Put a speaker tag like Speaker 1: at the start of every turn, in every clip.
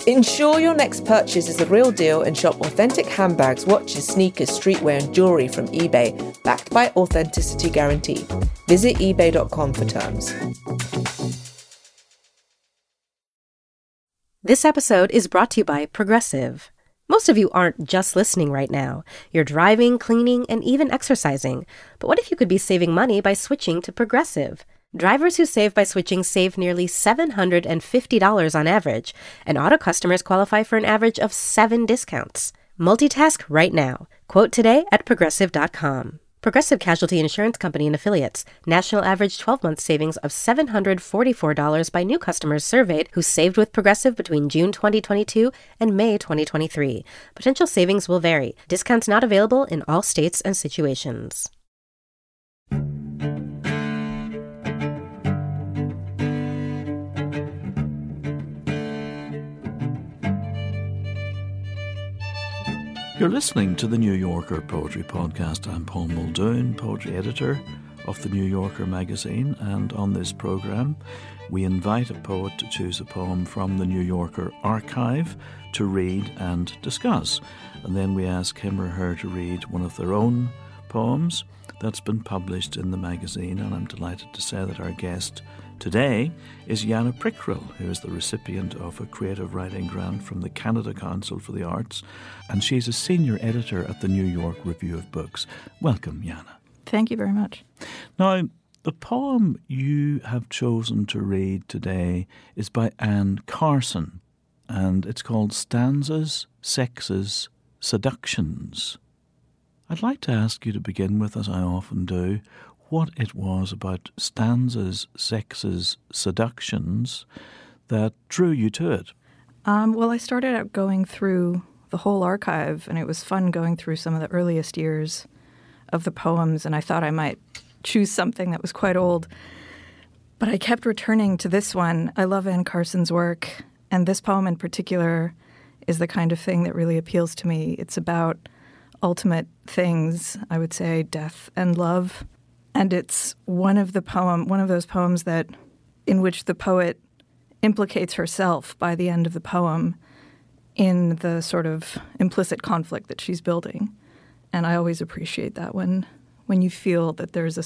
Speaker 1: Ensure your next purchase is the real deal and shop authentic handbags, watches, sneakers, streetwear and jewellery from eBay, backed by Authenticity Guarantee. Visit ebay.com for terms.
Speaker 2: This episode is brought to you by Progressive. Most of you aren't just listening right now. You're driving, cleaning, and even exercising. But what if you could be saving money by switching to Progressive? Drivers who save by switching save nearly $750 on average, and auto customers qualify for an average of 7 discounts. Multitask right now. Quote today at Progressive.com. Progressive Casualty Insurance Company and Affiliates. National average 12-month savings of $744 by new customers surveyed who saved with Progressive between June 2022 and May 2023. Potential savings will vary. Discounts not available in all states and situations.
Speaker 3: You're listening to the New Yorker Poetry Podcast. I'm Paul Muldoon, poetry editor of the New Yorker magazine, and on this programme we invite a poet to choose a poem from the New Yorker archive to read and discuss, and then we ask him or her to read one of their own poems that's been published in the magazine. And I'm delighted to say that our guest today is Jana Prickrell, who is the recipient of a creative writing grant from the Canada Council for the Arts, and she's a senior editor at the New York Review of Books. Welcome, Jana.
Speaker 4: Thank you very much.
Speaker 3: Now, the poem you have chosen to read today is by Anne Carson, and it's called Stanzas, Sexes, Seductions. I'd like to ask you to begin with, as I often do, what it was about stanzas, sexes, seductions that drew you to it.
Speaker 4: Well, I started out going through the whole archive, and it was fun going through some of the earliest years of the poems, and I thought I might choose something that was quite old. But I kept returning to this one. I love Anne Carson's work, and this poem in particular is the kind of thing that really appeals to me. It's about ultimate things, I would say, death and love. And it's one of those poems that in which the poet implicates herself by the end of the poem in the sort of implicit conflict that she's building. And I always appreciate that when you feel that there's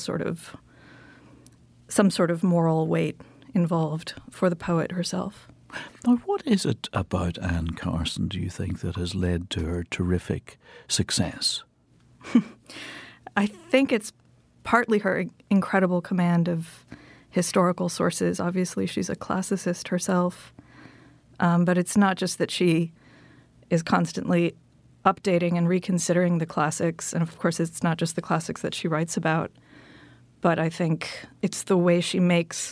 Speaker 4: some sort of moral weight involved for the poet herself.
Speaker 3: Now, what is it about Anne Carson, do you think, that has led to her terrific success?
Speaker 4: I think it's partly her incredible command of historical sources. Obviously, she's a classicist herself. But it's not just that she is constantly updating and reconsidering the classics. And of course, it's not just the classics that she writes about. But I think it's the way she makes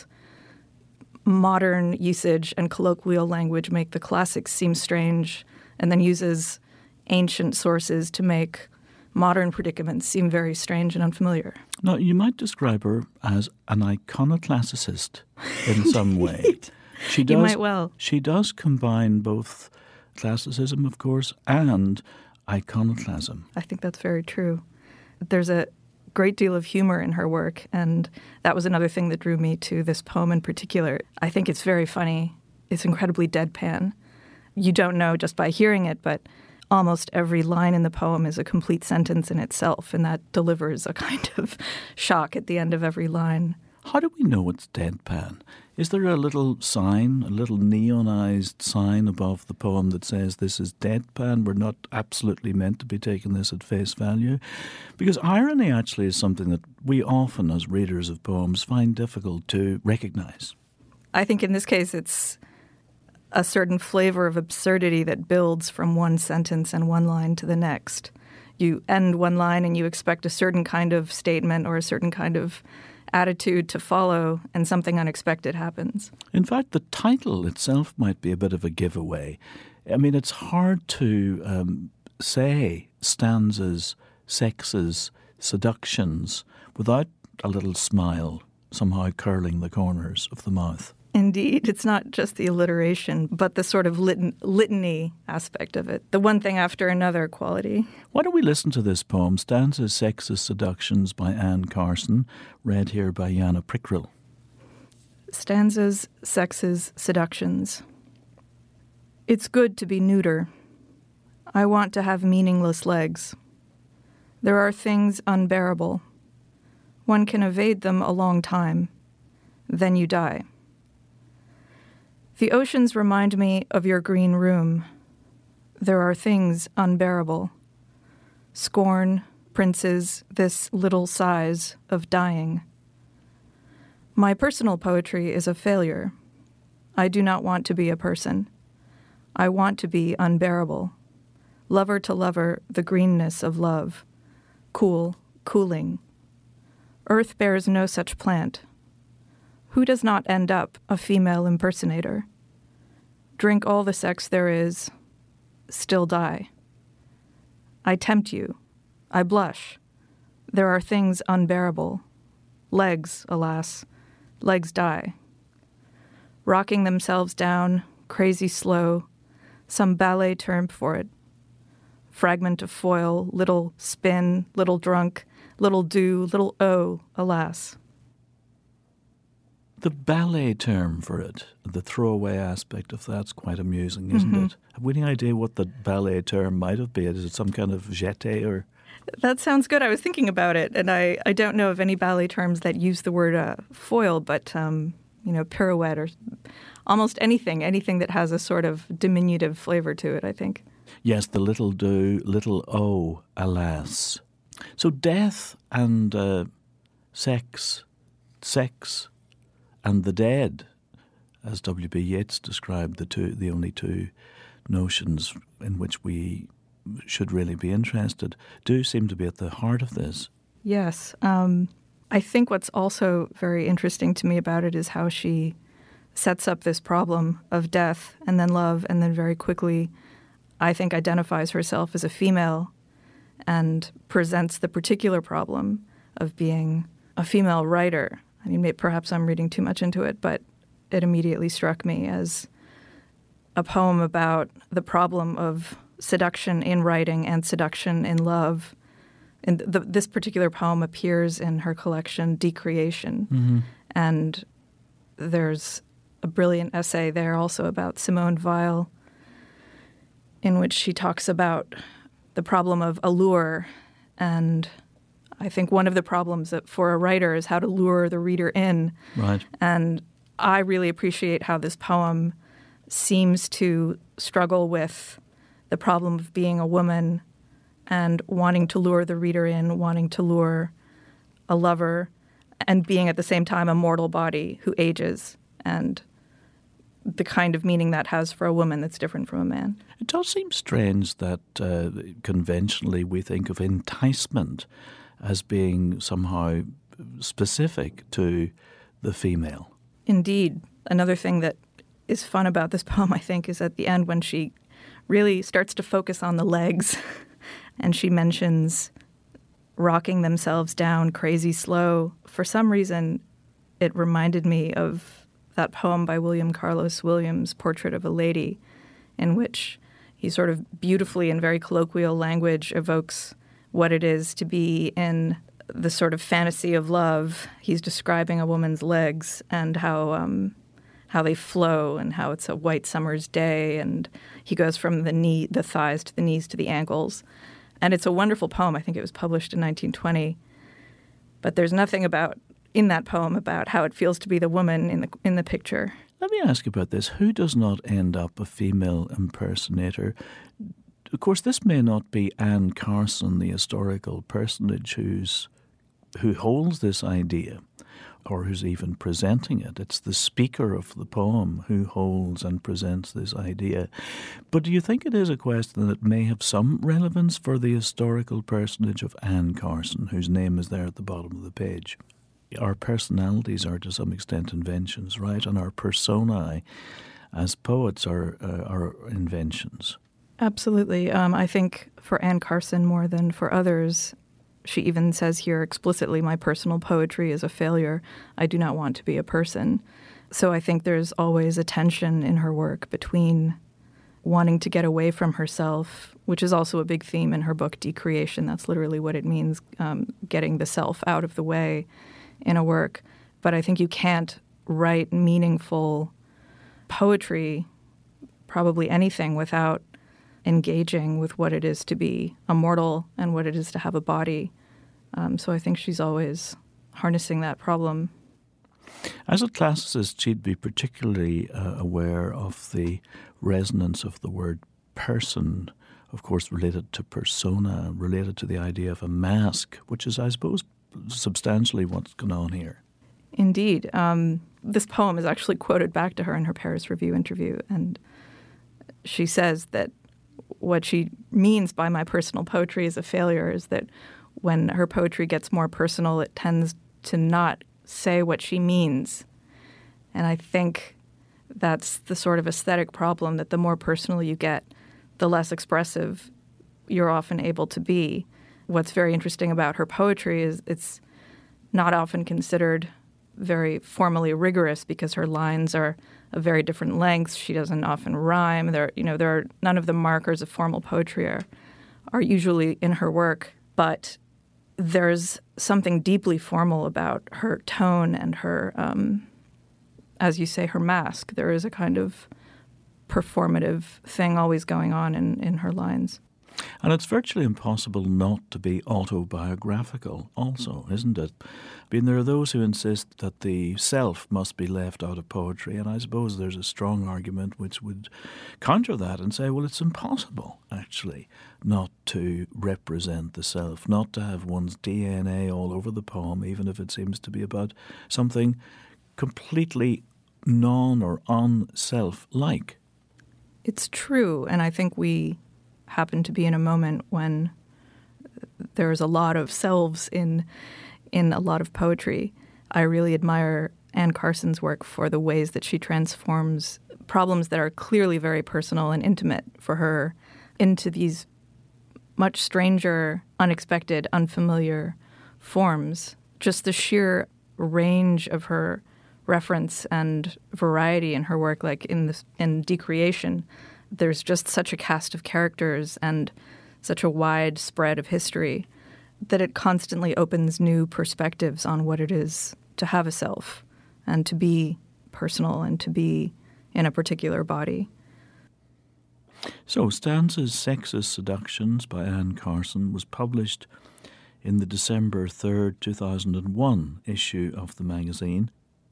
Speaker 4: modern usage and colloquial language make the classics seem strange, and then uses ancient sources to make modern predicaments seem very strange and unfamiliar.
Speaker 3: Now, you might describe her as an iconoclassicist in some way.
Speaker 4: You might well.
Speaker 3: She does combine both classicism, of course, and iconoclasm.
Speaker 4: I think that's very true. There's a great deal of humor in her work, and that was another thing that drew me to this poem in particular. I think it's very funny. It's incredibly deadpan. You don't know just by hearing it, but almost every line in the poem is a complete sentence in itself, and that delivers a kind of shock at the end of every line.
Speaker 3: How do we know it's deadpan? Is there a little sign, a little neonized sign above the poem that says this is deadpan? We're not absolutely meant to be taking this at face value? Because irony actually is something that we often, as readers of poems, find difficult to recognize.
Speaker 4: I think in this case it's a certain flavor of absurdity that builds from one sentence and one line to the next. You end one line and you expect a certain kind of statement or a certain kind of attitude to follow, and something unexpected happens.
Speaker 3: In fact, the title itself might be a bit of a giveaway. I mean, it's hard to say stanzas, sexes, seductions without a little smile somehow curling the corners of the mouth.
Speaker 4: Indeed. It's not just the alliteration, but the sort of litany aspect of it. The one thing after another quality.
Speaker 3: Why don't we listen to this poem, Stanzas, Sexes, Seductions by Anne Carson, read here by Jana Prickrell.
Speaker 4: Stanzas, Sexes, Seductions. It's good to be neuter. I want to have meaningless legs. There are things unbearable. One can evade them a long time. Then you die. The oceans remind me of your green room. There are things unbearable. Scorn, princes, this little size of dying. My personal poetry is a failure. I do not want to be a person. I want to be unbearable. Lover to lover, the greenness of love. Cool, cooling. Earth bears no such plant. Who does not end up a female impersonator? Drink all the sex there is, still die. I tempt you. I blush. There are things unbearable. Legs, alas, legs die. Rocking themselves down, crazy slow, some ballet term for it. Fragment of foil, little spin, little drunk, little do, little oh, alas.
Speaker 3: The ballet term for it, the throwaway aspect of that's quite amusing, isn't it? Have we any idea what the ballet term might have been? Is it some kind of jeté or?
Speaker 4: That sounds good. I was thinking about it, and I don't know of any ballet terms that use the word foil, but, pirouette or almost anything that has a sort of diminutive flavor to it, I think.
Speaker 3: Yes, the little do, little oh, alas. So death and sex, and the dead, as W.B. Yeats described the only two notions in which we should really be interested, do seem to be at the heart of this.
Speaker 4: Yes. I think what's also very interesting to me about it is how she sets up this problem of death and then love, and then very quickly, I think, identifies herself as a female and presents the particular problem of being a female writer. I mean, perhaps I'm reading too much into it, but it immediately struck me as a poem about the problem of seduction in writing and seduction in love. And this particular poem appears in her collection, Decreation. And there's a brilliant essay there also about Simone Weil, in which she talks about the problem of allure. And I think one of the problems for a writer is how to lure the reader in.
Speaker 3: Right.
Speaker 4: And I really appreciate how this poem seems to struggle with the problem of being a woman and wanting to lure the reader in, wanting to lure a lover, and being at the same time a mortal body who ages, and the kind of meaning that has for a woman that's different from a man.
Speaker 3: It does seem strange that conventionally we think of enticement as being somehow specific to the female.
Speaker 4: Indeed. Another thing that is fun about this poem, I think, is at the end when she really starts to focus on the legs and she mentions rocking themselves down crazy slow. For some reason, it reminded me of that poem by William Carlos Williams, Portrait of a Lady, in which he sort of beautifully in very colloquial language evokes what it is to be in the sort of fantasy of love. He's describing a woman's legs and how they flow and how it's a white summer's day, and he goes from the thighs to the knees to the ankles. And it's a wonderful poem. I think it was published in 1920. But there's nothing in that poem about how it feels to be the woman in the picture.
Speaker 3: Let me ask about this. Who does not end up a female impersonator? Of course, this may not be Anne Carson, the historical personage who holds this idea or who's even presenting it. It's the speaker of the poem who holds and presents this idea. But do you think it is a question that may have some relevance for the historical personage of Anne Carson, whose name is there at the bottom of the page? Our personalities are to some extent inventions, right? And our personae as poets are inventions.
Speaker 4: Absolutely. I think for Anne Carson more than for others, she even says here explicitly, my personal poetry is a failure. I do not want to be a person. So I think there's always a tension in her work between wanting to get away from herself, which is also a big theme in her book, Decreation. That's literally what it means, getting the self out of the way in a work. But I think you can't write meaningful poetry probably anything without engaging with what it is to be a mortal and what it is to have a body. So I think she's always harnessing that problem.
Speaker 3: As a classicist, she'd be particularly aware of the resonance of the word person, of course related to persona, related to the idea of a mask, which is, I suppose, substantially what's going on here.
Speaker 4: Indeed. This poem is actually quoted back to her in her Paris Review interview, and she says that what she means by my personal poetry is a failure is that when her poetry gets more personal, it tends to not say what she means. And I think that's the sort of aesthetic problem, that the more personal you get, the less expressive you're often able to be. What's very interesting about her poetry is it's not often considered very formally rigorous because her lines are of very different lengths. She doesn't often rhyme. There are none of the markers of formal poetry are usually in her work, but there's something deeply formal about her tone and her, as you say, her mask. There is a kind of performative thing always going on in her lines.
Speaker 3: And it's virtually impossible not to be autobiographical also, isn't it? I mean, there are those who insist that the self must be left out of poetry, and I suppose there's a strong argument which would counter that and say, well, it's impossible, actually, not to represent the self, not to have one's DNA all over the poem, even if it seems to be about something completely non- or on-self-like.
Speaker 4: It's true, and I think we happen to be in a moment when there's a lot of selves in a lot of poetry. I really admire Anne Carson's work for the ways that she transforms problems that are clearly very personal and intimate for her into these much stranger, unexpected, unfamiliar forms. Just the sheer range of her reference and variety in her work, like in Decreation, there's just such a cast of characters and such a wide spread of history that it constantly opens new perspectives on what it is to have a self and to be personal and to be in a particular body.
Speaker 3: So Stanza's Sexist Seductions by Anne Carson was published in the December 3rd, 2001 issue of the magazine.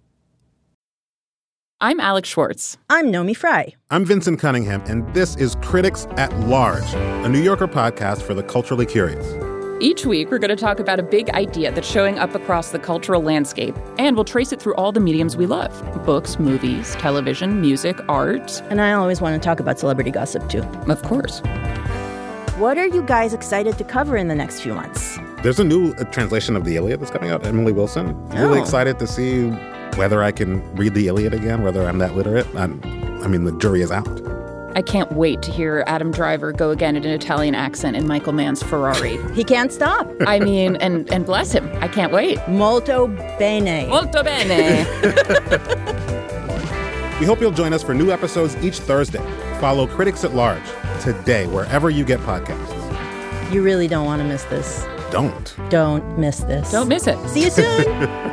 Speaker 5: I'm Alex Schwartz.
Speaker 6: I'm Nomi Fry.
Speaker 7: I'm Vincent Cunningham, and this is Critics at Large, a New Yorker podcast for the culturally curious.
Speaker 5: Each week, we're going to talk about a big idea that's showing up across the cultural landscape, and we'll trace it through all the mediums we love: books, movies, television, music, art.
Speaker 6: And I always want to talk about celebrity gossip, too.
Speaker 5: Of course.
Speaker 6: What are you guys excited to cover in the next few months?
Speaker 7: There's a new translation of the Iliad that's coming out, Emily Wilson. Really excited to see whether I can read the Iliad again, whether I'm that literate. I mean, the jury is out.
Speaker 5: I can't wait to hear Adam Driver go again in an Italian accent in Michael Mann's Ferrari.
Speaker 6: He can't stop.
Speaker 5: I mean, and bless him. I can't wait.
Speaker 6: Molto bene.
Speaker 5: Molto bene.
Speaker 7: We hope you'll join us for new episodes each Thursday. Follow Critics at Large today, wherever you get podcasts.
Speaker 6: You really don't want to miss this.
Speaker 7: Don't
Speaker 6: miss this.
Speaker 5: Don't miss it.
Speaker 6: See you soon.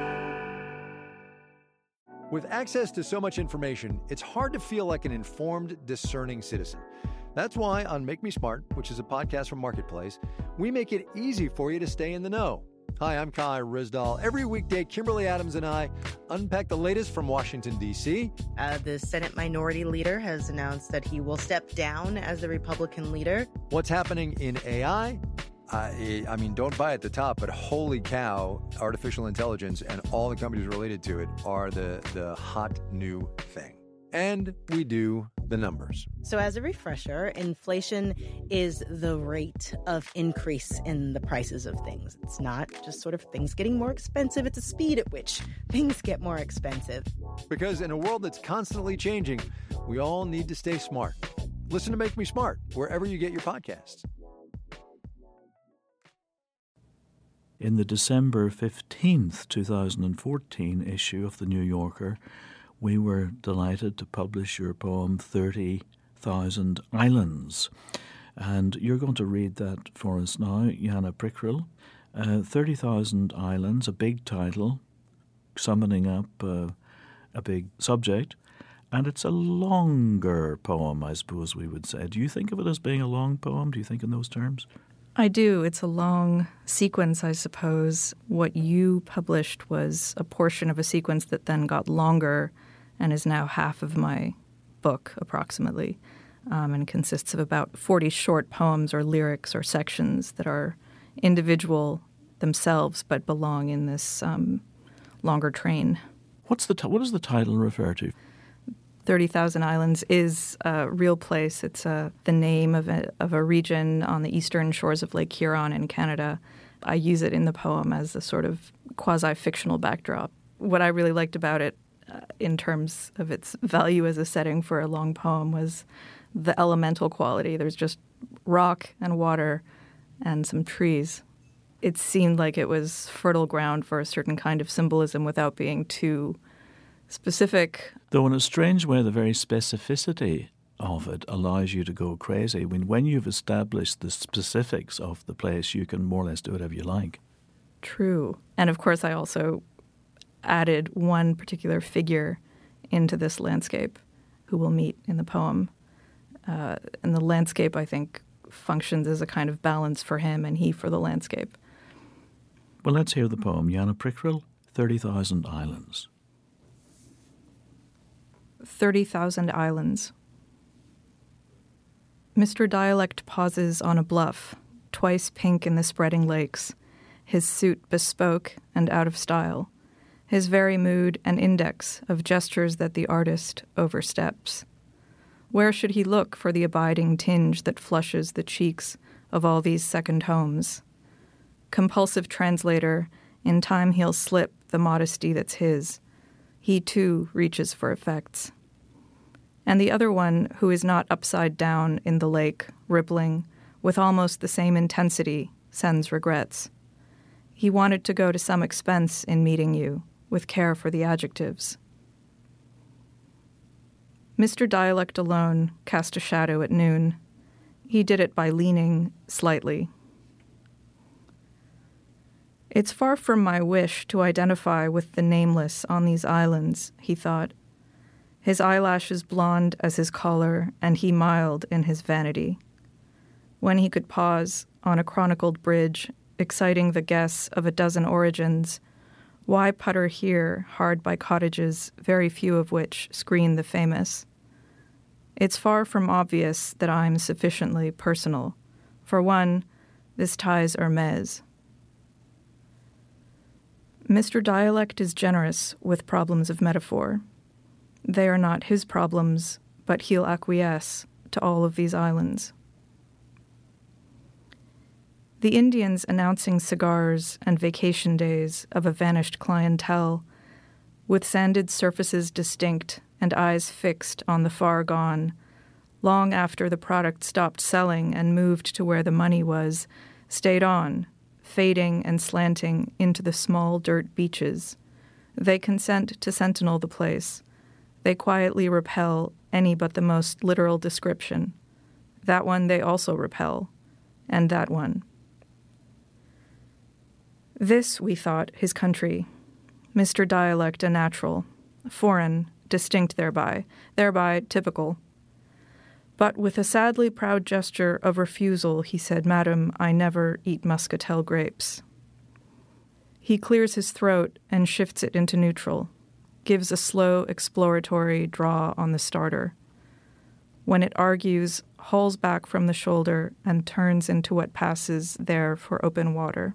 Speaker 8: With access to so much information, it's hard to feel like an informed, discerning citizen. That's why on Make Me Smart, which is a podcast from Marketplace, we make it easy for you to stay in the know. Hi, I'm Kai Rizdal. Every weekday, Kimberly Adams and I unpack the latest from Washington, D.C.
Speaker 9: The Senate Minority Leader has announced that he will step down as the Republican leader.
Speaker 8: What's happening in AI? I mean, don't buy at the top, but holy cow, artificial intelligence and all the companies related to it are the hot new thing. And we do the numbers.
Speaker 9: So as a refresher, inflation is the rate of increase in the prices of things. It's not just sort of things getting more expensive. It's a speed at which things get more expensive.
Speaker 8: Because in a world that's constantly changing, we all need to stay smart. Listen to Make Me Smart wherever you get your podcasts.
Speaker 3: In the December 15th, 2014 issue of The New Yorker, we were delighted to publish your poem 30,000 Islands. And you're going to read that for us now, Jana Prickrell. 30,000 Islands, a big title, summoning up a big subject. And it's a longer poem, I suppose we would say. Do you think of it as being a long poem? Do you think in those terms?
Speaker 4: I do. It's a long sequence, I suppose. What you published was a portion of a sequence that then got longer and is now half of my book, approximately, and consists of about 40 short poems or lyrics or sections that are individual themselves but belong in this longer train.
Speaker 3: What does the title refer to?
Speaker 4: 30,000 Islands is a real place. It's the name of a region on the eastern shores of Lake Huron in Canada. I use it in the poem as a sort of quasi-fictional backdrop. What I really liked about it in terms of its value as a setting for a long poem was the elemental quality. There's just rock and water and some trees. It seemed like it was fertile ground for a certain kind of symbolism without being too specific.
Speaker 3: Though in a strange way, the very specificity of it allows you to go crazy. I mean, when you've established the specifics of the place, you can more or less do whatever you like.
Speaker 4: True. And of course, I also added one particular figure into this landscape who we'll meet in the poem. And the landscape, I think, functions as a kind of balance for him and he for the landscape.
Speaker 3: Well, let's hear the poem. Jana Prickrell, 30,000 Islands.
Speaker 4: 30,000 Islands. Mr. Dialect pauses on a bluff, twice pink in the spreading lakes, his suit bespoke and out of style, his very mood an index of gestures that the artist oversteps. Where should he look for the abiding tinge that flushes the cheeks of all these second homes? Compulsive translator, in time he'll slip the modesty that's his. He, too, reaches for effects. And the other one, who is not upside down in the lake, rippling, with almost the same intensity, sends regrets. He wanted to go to some expense in meeting you, with care for the adjectives. Mr. Dialect alone cast a shadow at noon. He did it by leaning slightly. It's far from my wish to identify with the nameless on these islands, he thought. His eyelashes blonde as his collar, and he mild in his vanity. When he could pause on a chronicled bridge, exciting the guess of a dozen origins, why putter here, hard by cottages, very few of which screen the famous? It's far from obvious that I'm sufficiently personal. For one, this ties Hermes. Mr. Dialect is generous with problems of metaphor. They are not his problems, but he'll acquiesce to all of these islands. The Indians announcing cigars and vacation days of a vanished clientele, with sanded surfaces distinct and eyes fixed on the far gone, long after the product stopped selling and moved to where the money was, stayed on, fading and slanting into the small dirt beaches. They consent to sentinel the place. They quietly repel any but the most literal description. That one they also repel, and that one. This, we thought, his country. Mr. Dialect a natural, foreign, distinct thereby typical. But with a sadly proud gesture of refusal, he said, "Madam, I never eat muscatel grapes." He clears his throat and shifts it into neutral, gives a slow exploratory draw on the starter. When it argues, hauls back from the shoulder and turns into what passes there for open water.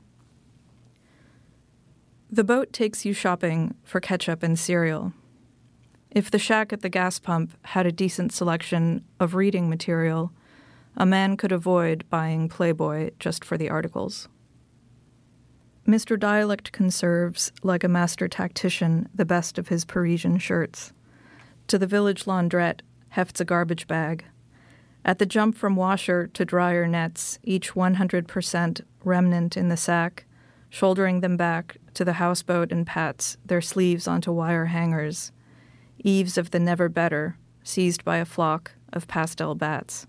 Speaker 4: The boat takes you shopping for ketchup and cereal. If the shack at the gas pump had a decent selection of reading material, a man could avoid buying Playboy just for the articles. Mr. Dialect conserves, like a master tactician, the best of his Parisian shirts. To the village laundrette hefts a garbage bag. At the jump from washer to dryer nets, each 100% remnant in the sack, shouldering them back to the houseboat and pats, their sleeves onto wire hangers, eaves of the never better, seized by a flock of pastel bats.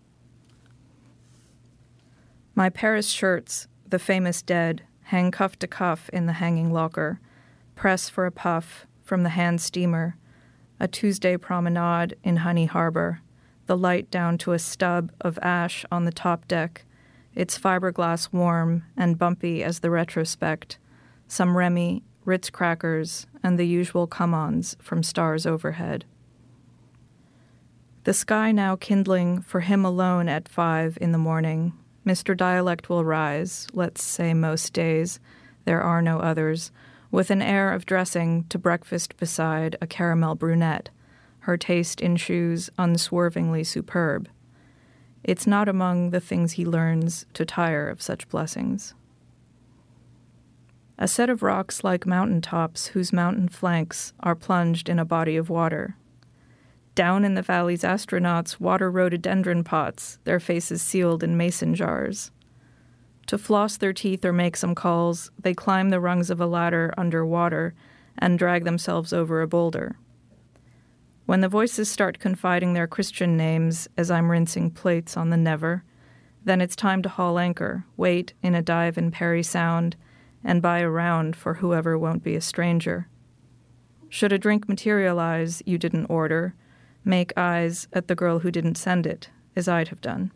Speaker 4: My Paris shirts, the famous dead, hang cuff to cuff in the hanging locker, press for a puff from the hand steamer, A Tuesday promenade in Honey Harbor, the light down to a stub of ash on the top deck, its fiberglass warm and bumpy as the retrospect, some Remy, Ritz crackers, and the usual come-ons from stars overhead. The sky now kindling for him alone at 5 in the morning. Mr. Dialect will rise, let's say most days, there are no others, with an air of dressing to breakfast beside a caramel brunette, her taste in shoes unswervingly superb. It's not among the things he learns to tire of such blessings. A set of rocks like mountain tops whose mountain flanks are plunged in a body of water. Down in the valley's astronauts water rhododendron pots, their faces sealed in mason jars. To floss their teeth or make some calls, they climb the rungs of a ladder under water and drag themselves over a boulder. When the voices start confiding their Christian names as I'm rinsing plates on the Never, then it's time to haul anchor, wait in a dive in Parry Sound, and buy a round for whoever won't be a stranger. Should a drink materialize you didn't order, make eyes at the girl who didn't send it, as I'd have done.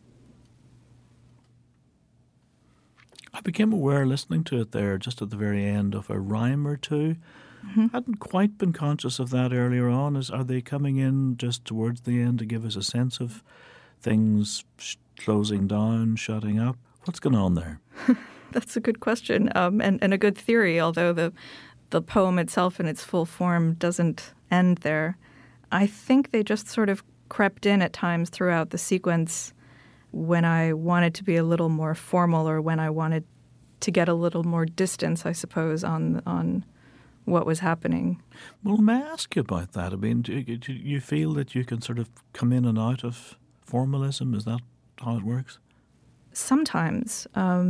Speaker 3: I became aware, listening to it there, just at the very end, of a rhyme or two. Mm-hmm. Hadn't quite been conscious of that earlier on. Are they coming in just towards the end to give us a sense of things closing down, shutting up? What's going on there?
Speaker 4: That's a good question, and a good theory, although the poem itself in its full form doesn't end there. I think they just sort of crept in at times throughout the sequence when I wanted to be a little more formal or when I wanted to get a little more distance, I suppose, on what was happening.
Speaker 3: Well, may I ask you about that? I mean, do you feel that you can sort of come in and out of formalism? Is that how it works?
Speaker 4: Sometimes.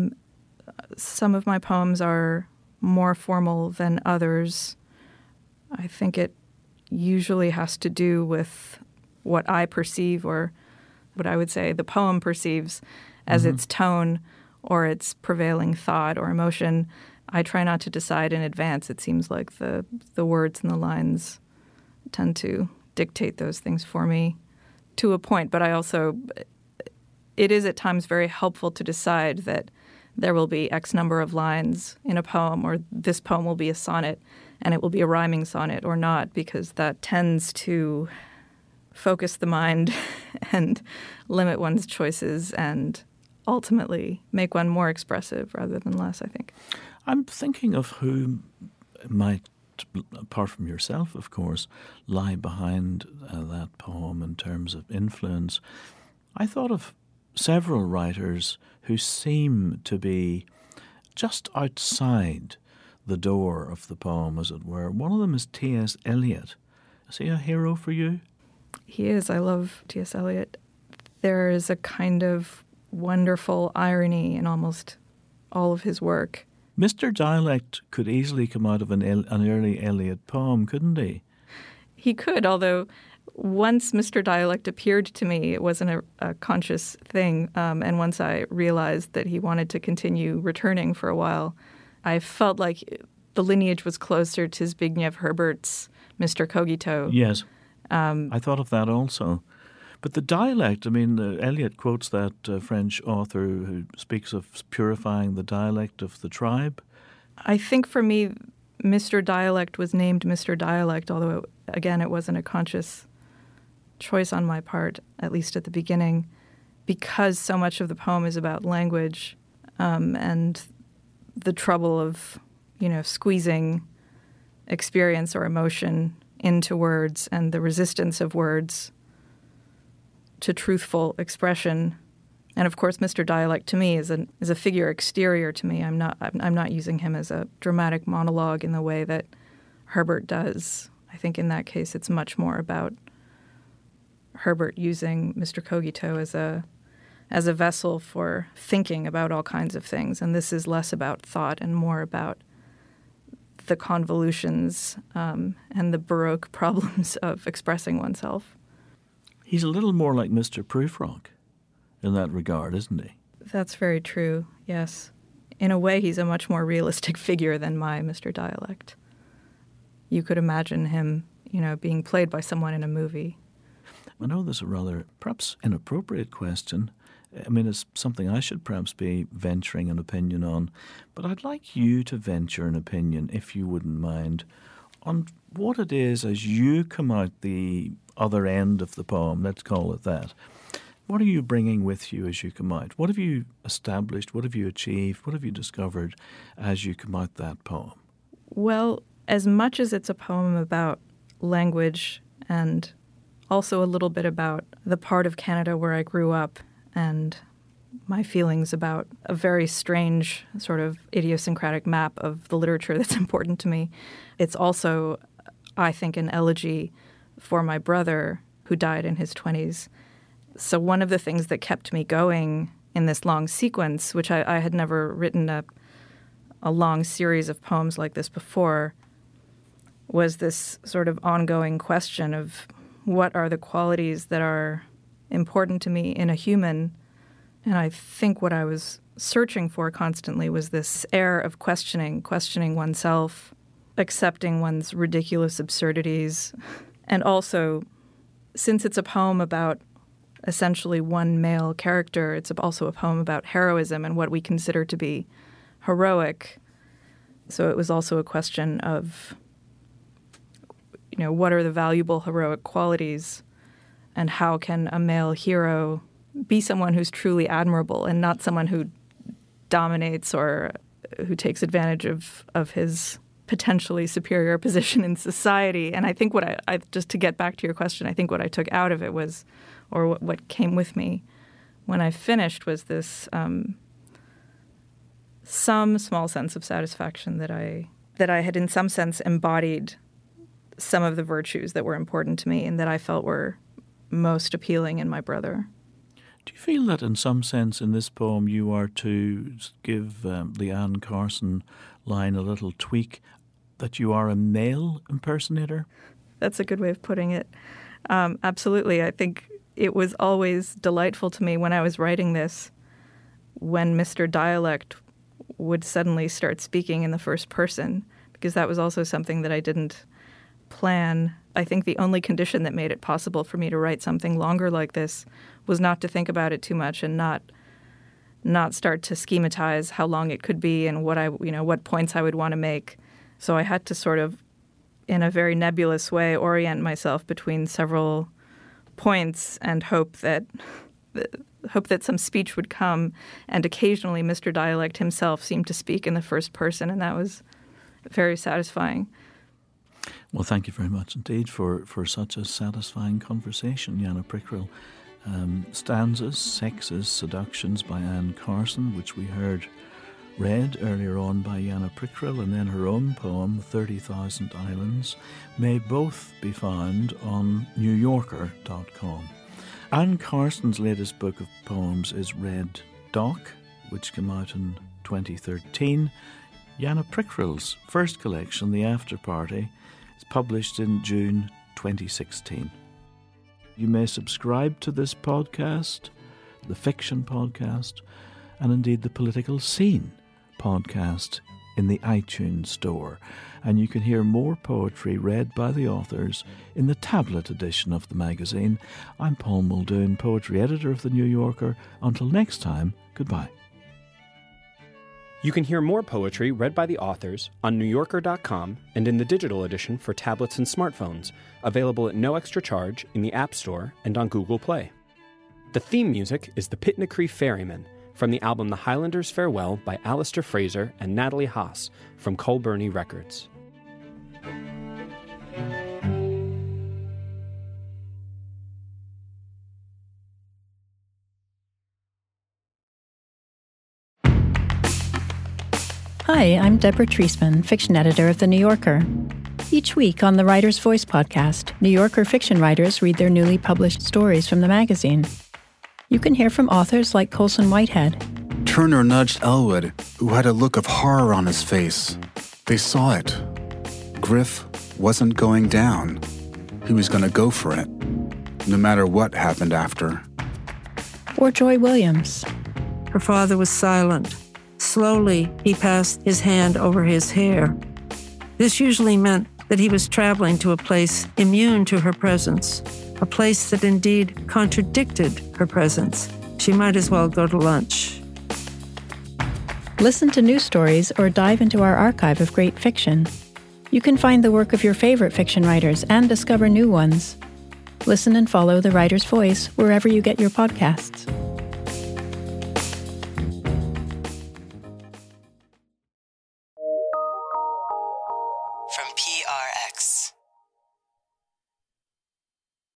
Speaker 4: Some of my poems are more formal than others. I think it usually has to do with what I perceive, or what I would say the poem perceives as its tone or its prevailing thought or emotion. I try not to decide in advance. It seems like the words and the lines tend to dictate those things for me to a point. But it is at times very helpful to decide that there will be X number of lines in a poem, or this poem will be a sonnet, and it will be a rhyming sonnet or not, because that tends to focus the mind and limit one's choices and ultimately make one more expressive rather than less, I think.
Speaker 3: I'm thinking of who might, apart from yourself, of course, lie behind that poem in terms of influence. I thought of several writers who seem to be just outside the door of the poem, as it were. One of them is T.S. Eliot. Is he a hero for you?
Speaker 4: He is. I love T.S. Eliot. There is a kind of wonderful irony in almost all of his work.
Speaker 3: Mr. Dialect could easily come out of an early Eliot poem, couldn't he?
Speaker 4: He could, although once Mr. Dialect appeared to me, it wasn't a conscious thing. And once I realized that he wanted to continue returning for a while, I felt like the lineage was closer to Zbigniew Herbert's Mr. Cogito.
Speaker 3: Yes. I thought of that also. But the dialect, I mean, Eliot quotes that French author who speaks of purifying the dialect of the tribe.
Speaker 4: I think for me, Mr. Dialect was named Mr. Dialect, although, again, it wasn't a conscious choice on my part, at least at the beginning, because so much of the poem is about language and the trouble of, squeezing experience or emotion into words and the resistance of words to truthful expression. And of course, Mr. Dialect to me is a figure exterior to me. I'm not using him as a dramatic monologue in the way that Herbert does. I think in that case, it's much more about Herbert using Mr. Cogito as a vessel for thinking about all kinds of things. And this is less about thought and more about the convolutions and the Baroque problems of expressing oneself.
Speaker 3: He's a little more like Mr. Prufrock in that regard, isn't he?
Speaker 4: That's very true, yes. In a way, he's a much more realistic figure than my Mr. Dialect. You could imagine him, being played by someone in a movie.
Speaker 3: I know there's a rather perhaps inappropriate question. I mean, it's something I should perhaps be venturing an opinion on, but I'd like you to venture an opinion, if you wouldn't mind, on what it is as you come out the other end of the poem, let's call it that. What are you bringing with you as you come out? What have you established? What have you achieved? What have you discovered as you come out that poem?
Speaker 4: Well, as much as it's a poem about language and also a little bit about the part of Canada where I grew up and my feelings about a very strange sort of idiosyncratic map of the literature that's important to me, it's also, I think, an elegy for my brother who died in his 20s. So one of the things that kept me going in this long sequence, which I had never written a long series of poems like this before, was this sort of ongoing question of what are the qualities that are important to me in a human. And I think what I was searching for constantly was this air of questioning oneself, accepting one's ridiculous absurdities. And also, since it's a poem about essentially one male character, it's also a poem about heroism and what we consider to be heroic. So it was also a question of, what are the valuable heroic qualities and how can a male hero be someone who's truly admirable and not someone who dominates or who takes advantage of his potentially superior position in society. And I think what I just to get back to your question, I think what I took out of it was, or what came with me when I finished was this some small sense of satisfaction that I had in some sense embodied some of the virtues that were important to me and that I felt were most appealing in my brother.
Speaker 3: Do you feel that in some sense in this poem you are to give the Anne Carson line a little tweak, that you are a male impersonator?
Speaker 4: That's a good way of putting it. Absolutely. I think it was always delightful to me when I was writing this, when Mr. Dialect would suddenly start speaking in the first person, because that was also something that I didn't plan. I think the only condition that made it possible for me to write something longer like this was not to think about it too much and not start to schematize how long it could be and what points I would want to make. So I had to sort of, in a very nebulous way, orient myself between several points and hope that some speech would come. And occasionally Mr. Dialect himself seemed to speak in the first person, and that was very satisfying.
Speaker 3: Well, thank you very much indeed for such a satisfying conversation, Jana Prickrell. Stanzas, Sexes, Seductions by Anne Carson, which we heard read earlier on by Jana Prickrell, and then her own poem, 30,000 Islands, may both be found on NewYorker.com. Anne Carson's latest book of poems is Red Dock, which came out in 2013. Jana Prickrell's first collection, The After Party, is published in June 2016. You may subscribe to this podcast, the Fiction Podcast, and indeed the Political Scene Podcast in the iTunes Store. And you can hear more poetry read by the authors in the tablet edition of the magazine. I'm Paul Muldoon, poetry editor of The New Yorker. Until next time, goodbye.
Speaker 10: You can hear more poetry read by the authors on NewYorker.com and in the digital edition for tablets and smartphones, available at no extra charge in the App Store and on Google Play. The theme music is The Pitnacree Ferryman, from the album The Highlander's Farewell by Alistair Fraser and Natalie Haas from Colburny Records.
Speaker 11: Hi, I'm Deborah Treisman, fiction editor of The New Yorker. Each week on the Writer's Voice podcast, New Yorker fiction writers read their newly published stories from the magazine. You can hear from authors like Colson Whitehead.
Speaker 12: Turner nudged Elwood, who had a look of horror on his face. They saw it. Griff wasn't going down. He was going to go for it, no matter what happened after.
Speaker 11: Or Joy Williams.
Speaker 13: Her father was silent. Slowly, he passed his hand over his hair. This usually meant that he was traveling to a place immune to her presence, a place that indeed contradicted her presence. She might as well go to lunch.
Speaker 11: Listen to new stories or dive into our archive of great fiction. You can find the work of your favorite fiction writers and discover new ones. Listen and follow The Writer's Voice wherever you get your podcasts.
Speaker 14: From PRX.